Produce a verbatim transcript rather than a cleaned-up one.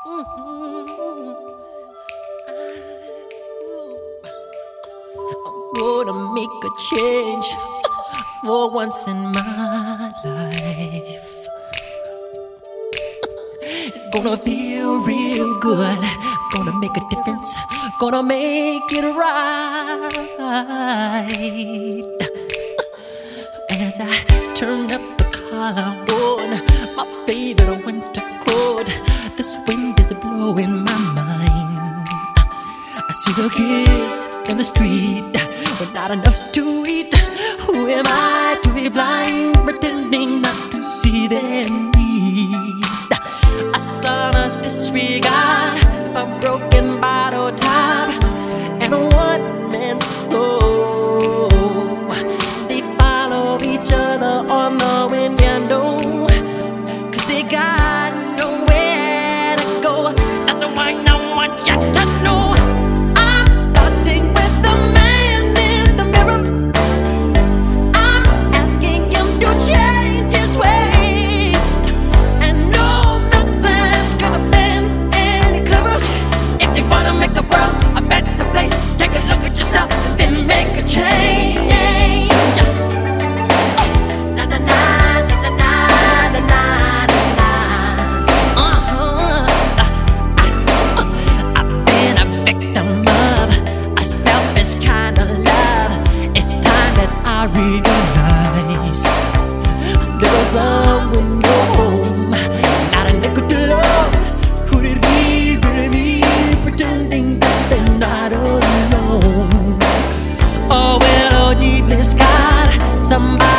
Gonna make a change for once in my life. It's gonna feel real good. Gonna make a difference. Gonna make it right. As I turn up the collar on my favorite winter coat, this wind is blowing my mind. I see the kids in the street with not enough to eat. Who am I to be blind, pretending not to see their need? A sonorous disregard, a broken bottle top, and a one-man soul. They follow each other on the wind, you know, 'cause they got nowhere to go. That's the one I want you to know. I realize there was someone home, not a nickel to love. Could it be really me, pretending that they're not alone? Oh well, oh deeply scarred, somebody